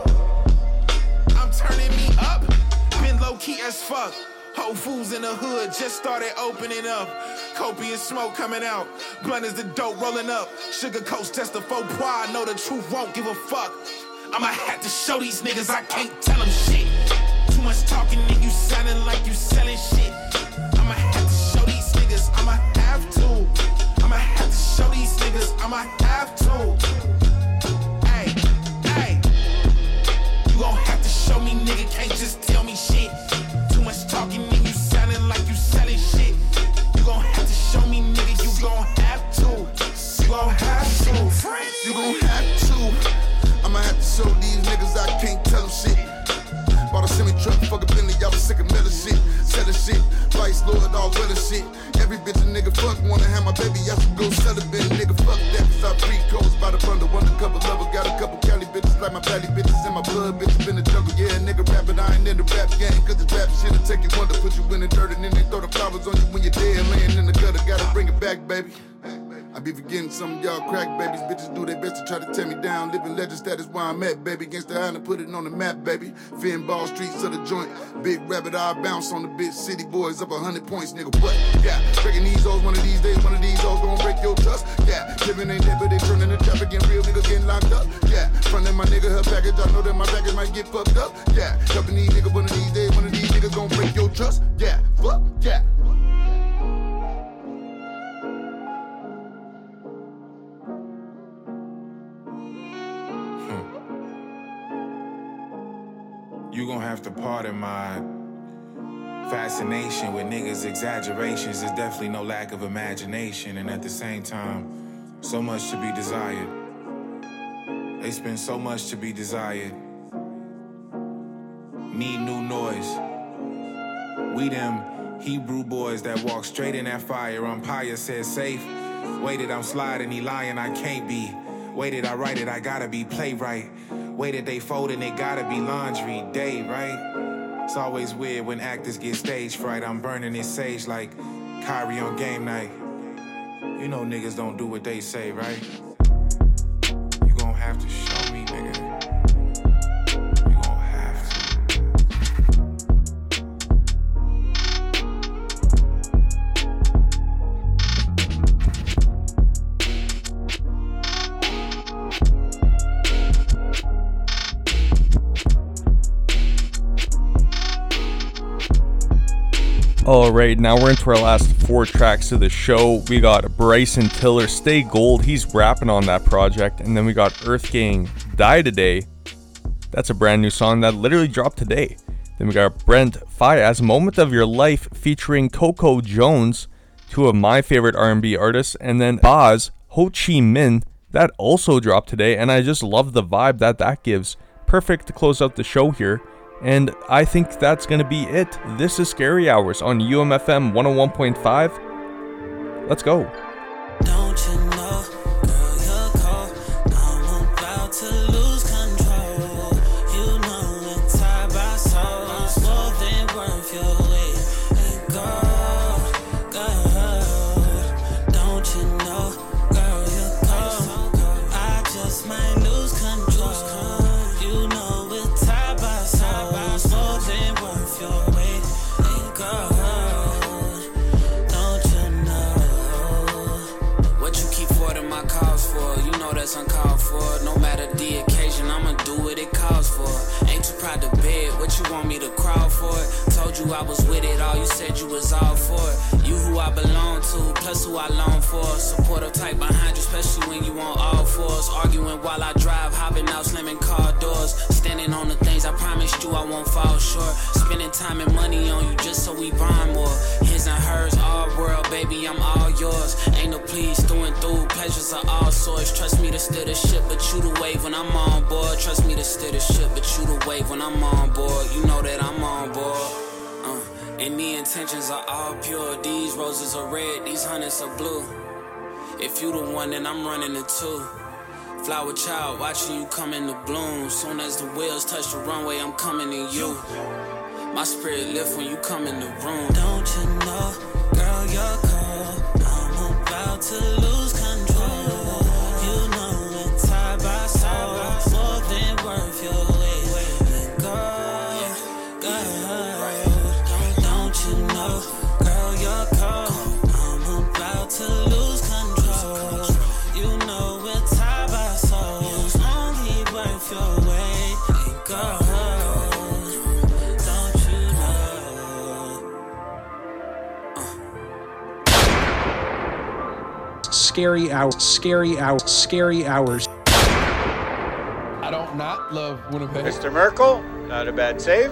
I'm turning me up, been low key as fuck. Whole Foods in the hood just started opening up. Copious smoke coming out, blunt is the dope rolling up. Sugar coats just a faux pas, know the truth won't give a fuck. I'ma have to show these niggas I can't tell them shit. Too much talking and you sounding like you selling shit. I'ma have to show these niggas, I'ma have to. I'ma have to show these niggas, I'ma have to. Hey, hey. You gon' have to show me, nigga, can't just tell me shit. Too much talking and you sounding like you selling shit. You gon' have to show me, nigga, you gon' have to. You gon' have to. You gon' have to. I'ma have to show these niggas I can't tell them shit. Bought a semi-truck, fuck a Bentley, y'all was sick of Miller shit. Selling shit, Vice Lord, all weather shit. Every bitch a nigga fuck, wanna have my baby, I should go celibate. Nigga fuck that, cause I pre-codes by the bundle. Undercover lover, got a couple Cali bitches like my Valley bitches in my blood, bitches in the jungle. Yeah, nigga rapping, I ain't in the rap game, cause the rap shit'll take you wonder. Put you in the dirt and then they throw the flowers on you when you're dead, laying in the gutter. Gotta bring it back, baby. I be forgetting some of y'all crack babies. Bitches do their best to try to tear me down. Living legend status where I'm at, baby. Against the island, put it on the map, baby. Fin ball streets of the joint. Big rabbit eye bounce on the bitch. City boys up a hundred points, nigga. What? Yeah. Breaking these hoes one of these days. One of these hoes gon' break your trust. Yeah. Living ain't there, but they turning the traffic and real niggas getting locked up. Yeah. Frontin' my nigga her package. I know that my package might get fucked up. Yeah. Helping these niggas one of these days. One of these niggas gon' break your trust. Yeah. Fuck. Yeah. You gon' have to pardon my fascination with niggas' exaggerations. There's definitely no lack of imagination, and at the same time, so much to be desired. They spend so much to be desired. Need new noise. We them Hebrew boys that walk straight in that fire. Umpire said safe. Waited, I'm sliding, he lying, I can't be. Waited, I write it, I gotta be playwright. Waited, they folding, it gotta be laundry day, right? It's always weird when actors get stage fright. I'm burning this sage like Kyrie on game night. You know niggas don't do what they say, right? You gon' have to show me, nigga. You gon' have to. Alright, now we're into our last four tracks of the show. We got Bryson Tiller, Stay Gold, he's rapping on that project. And then we got Earth Gang, Die Today. That's a brand new song that literally dropped today. Then we got Brent Faiyaz, Moment of Your Life, featuring Coco Jones, two of my favorite R and B artists. And then Baz, Ho Chi Minh, that also dropped today. And I just love the vibe that that gives. Perfect to close out the show here. And I think that's going to be it. This is Scary Hours on U M F M one oh one point five. Let's go. Don't you know, girl, you're cold. I'm about to lose control. You know we're tied by souls. More than worth your weight in gold, gold. Don't you know, girl, you're cold. I just might lose control. You know we're tied by souls. More than worth your weight in gold. Don't you know? What you keep forwarding my calls for? You know that's uncalled for. No matter the occasion, I'ma do what it calls for. Ain't too proud to beg, what you want me to crawl for it? Told you I was with it all, you said you was all for it. You who I belong to, plus who I long for. Supportive type behind you, especially when you want all fours. Arguing while I drive, hopping out, slamming car doors. Standing on the things I promised you I won't fall short. Spending time and money on you just so we bond more. His and hers, all world, baby, I'm all yours. Ain't no please through and through, pleasures are all sorts. Trust me to steer the ship, but you the wave when I'm on board. Trust me to steer the ship, but you the wave when I'm on board. You know that I'm on board. Uh, and the intentions are all pure. These roses are red, these hundreds are blue. If you the one, then I'm running the two. Flower child, watching you come into bloom. Soon as the wheels touch the runway, I'm coming to you. My spirit lift when you come in the room. Don't you know, girl, you're cold. I'm about to lose control. You know we're tied by souls. More than worth your weight in gold, gold. Don't you know, girl, you're cold. I'm about to lose control. You know we're tied by souls. Only worth your weight in gold. Scary hours, scary hours, scary hours. I don't not love Winnipeg. Mister Merkel, not a bad save.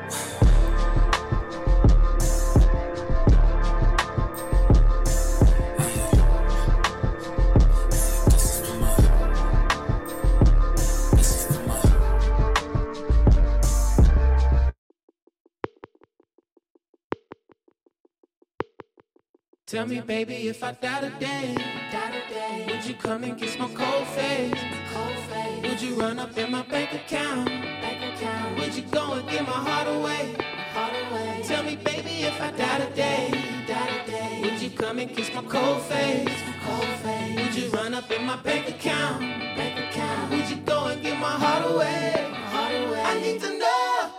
Tell me, baby, if I die today, die today, would you come and kiss my cold face? Cold face. Would you run up in my bank account? Bank account. Would you go and give my heart away? Heart away. Tell me, baby, if I die today, die today, would you come and kiss my cold face? Cold face. Would you run up in my bank account? Bank account. Would you go and give my heart away? Heart away. I need to know.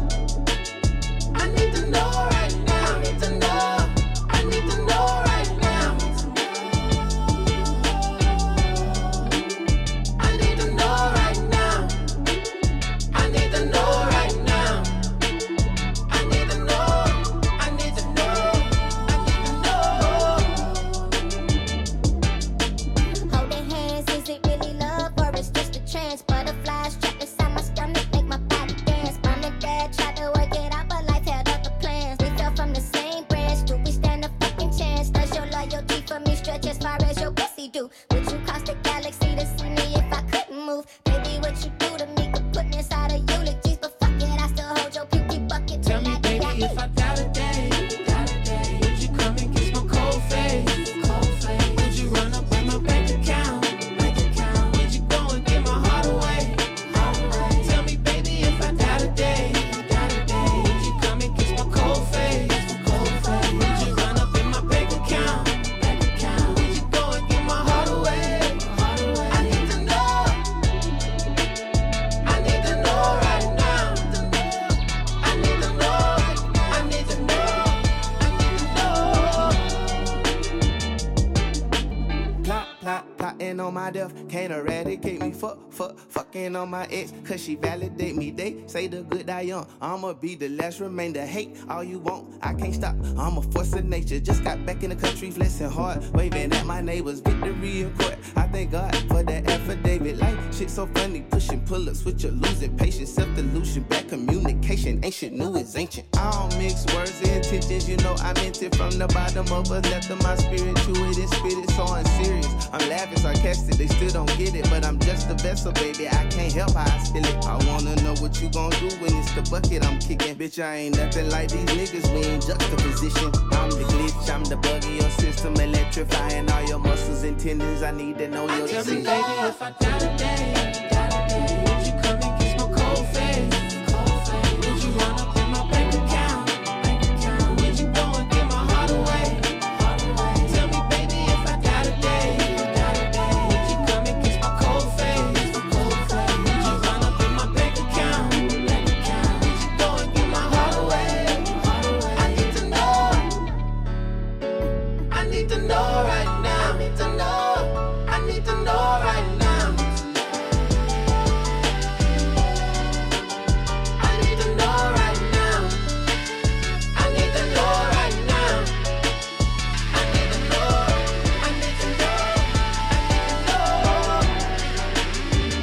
I need to know right now. I need to know. I need to know right now. I need to know right now. I need to know right now. I need to know. I need to know. I need to know. Holding hands, is it really love or it's just a trance? Butterflies trapped inside my stomach, make my body dance. Mom and dad tried to work it out, but life held up the plans. We fell from the same branch. Do we stand a fucking chance? Does your loyalty for me stretch as far as your pussy do? Would you cross the galaxy to see me if I couldn't move? Baby, what you do to me could put me inside of eulogies, but fuck it, I still hold your pukey bucket. Tell me, baby, if I die today, my death, can't eradicate me. Fuck, fuck, fucking on my ex, cause she validate me. They say the good die young, I'ma be the last remainder. Hate all you want, I can't stop, I'm a force of nature. Just got back in the country, flexing hard, waving at my neighbors. Victory in court, I thank God for that affidavit. Like, shit so funny, pushing pull-ups with your losing patience. Self-delusion, bad communication, ancient, new is ancient. I don't mix words and intentions, you know I meant it from the bottom of a depth of my spirit. To it and spit it, so I'm serious. I'm laughing sarcastic, they still don't get it, but I'm just a vessel, baby. I can't help how I spill it. I wanna know what you gon' do when it's the bucket I'm kicking. Bitch, I ain't nothing like these niggas, we in juxtaposition. I'm the glitch, I'm the bug in your system, electrifying all your muscles and tendons. I need to know your Tell decision. me, baby, if I die today, die today, would you come and kiss my cold face? Cold face. Would you run up in my bank account? Bank account. Would you go and give my heart away? Heart away. Tell me, baby, if I die today, die today, would you come and kiss my cold face? Cold face. Would you run up in my bank account? Bank account. Would you go and give my heart away? Heart away. I need to know. I need to know right now. I need to know. I need to know right now. I need to know right now. I need to know right now. I need to know. I need to know. I need to know.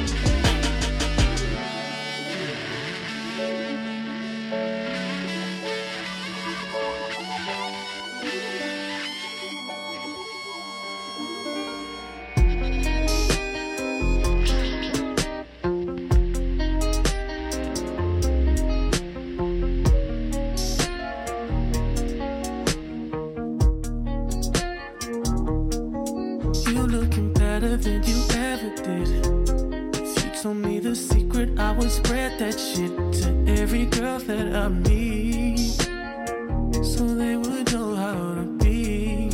You looking better than you ever did. If you told me the secret, I would spread that shit to every girl that I meet, so they would know how to be.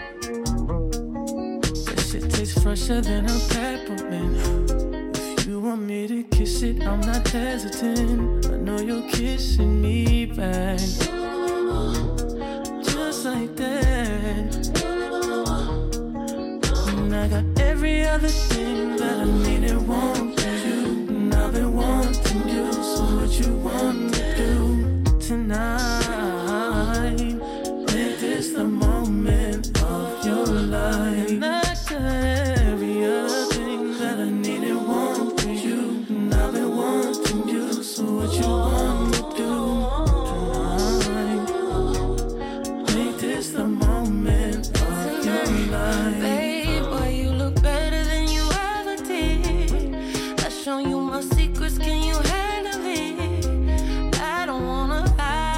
That shit tastes fresher than a peppermint. If you want me to kiss it, I'm not hesitant. I know you're kissing me back, just like that. And I got every other thing that I need and want you. And I've been wanting you, so what you want to do tonight? Make this the moment of your life. And I got every other thing that I need and want you. And I've been wanting you, so what you want to do tonight? Make this the moment of your life. Babe, boy, you look better than you ever did. I show you my secrets, can you handle it? I don't wanna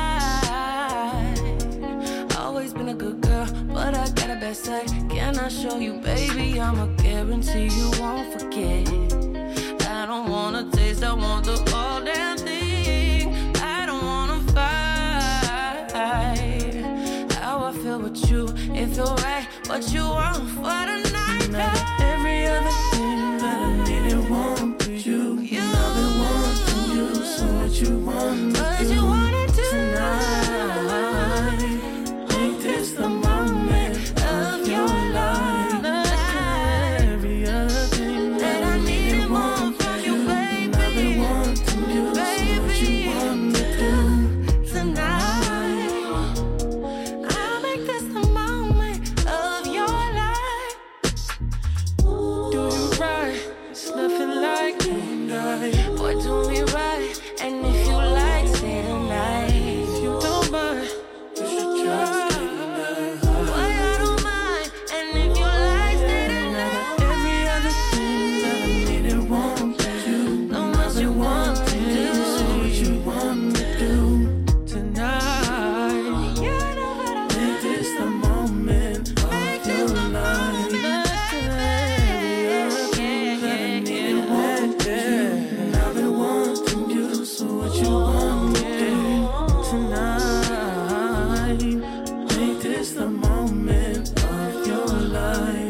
hide. Always been a good girl, but I got a bad side. Can I show you, baby? I'ma guarantee you won't forget. I don't wanna taste, I want the whole damn thing. I don't wanna fight. How I feel with you, it feel right. What you want for the night? And I got every other thing that I need and want for you. You. And I've been wanting you, so what you want to What do you wanna do tonight? Make this the moment of your life. And I got every other thing that I need and want for you. And I've been wanting you, so what you want to do tonight? I'll make this the moment of your life. do you right. It's nothing like you and I. Boy, do me right, and if you like, stay tonight. If you don't mind, you should try to stay tonight. Boy, I don't mind, and if you like, stay And I tonight. got every other thing that I need and want for you. Know And what I've you been want to wanting you, do. so what you want to do tonight? You know what I Make this the moment of your life. And I got every other thing that I need and want for you. And I've been wanting you, so what you want to do tonight? Make this the moment of your life.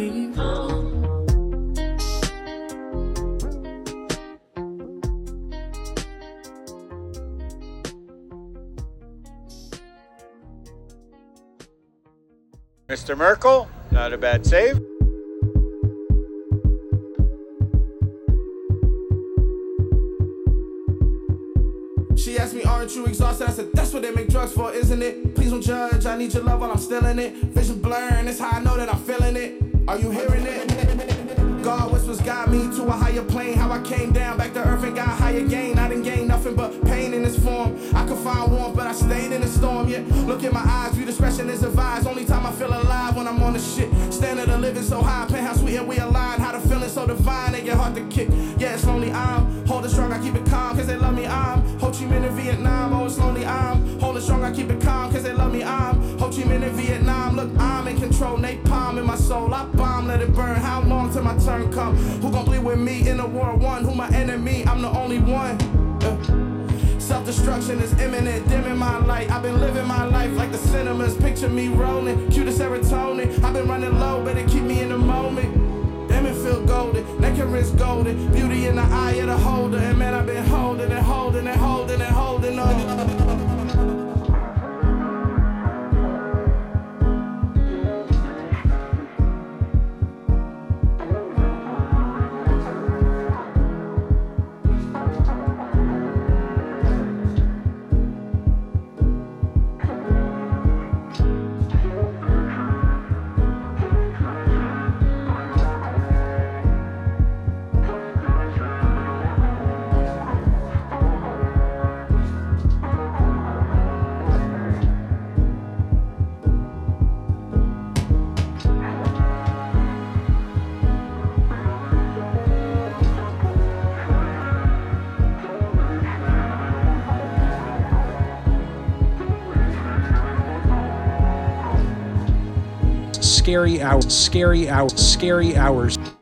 Mister Merkel, not a bad save. me, aren't you exhausted? I said, that's what they make drugs for, isn't it? Please don't judge, I need your love while I'm still in it. Vision blurring, that's how I know that I'm feeling it. Are you hearing it? God whispers got me to a higher plane. How I came down back to earth and got higher gain. I didn't gain nothing but pain in this form. I could find warmth, but I stayed in the storm. Yeah, look at my eyes, view discretion is advised. Only time I feel alive when I'm on the shit. Standard of living so high, penthouse we and we align. How the feeling so divine, they get hard to kick. Yeah, it's lonely, I'm holding strong, I keep it calm, cause they love me, I'm Ho Chi Minh in Vietnam. Oh, it's lonely, I'm holding strong, I keep it calm, cause they love me, I'm Ho Chi Minh in Vietnam. Look, I'm in control, napalm in my soul. I bomb, let it burn. How long till my turn come? Who gon' bleed with me in the war one? Who my enemy? I'm the only one. Uh. Self-destruction is imminent, dimming my light. I've been living my life like the cinemas. Picture me rolling, cue the serotonin. I've been running low, better keep me in the moment. Damn, it feel golden, neck and wrist golden. Beauty in the eye of the holder. And man, I've been holding and holding and holding and holding on. Scary hours, scary hours, scary hours.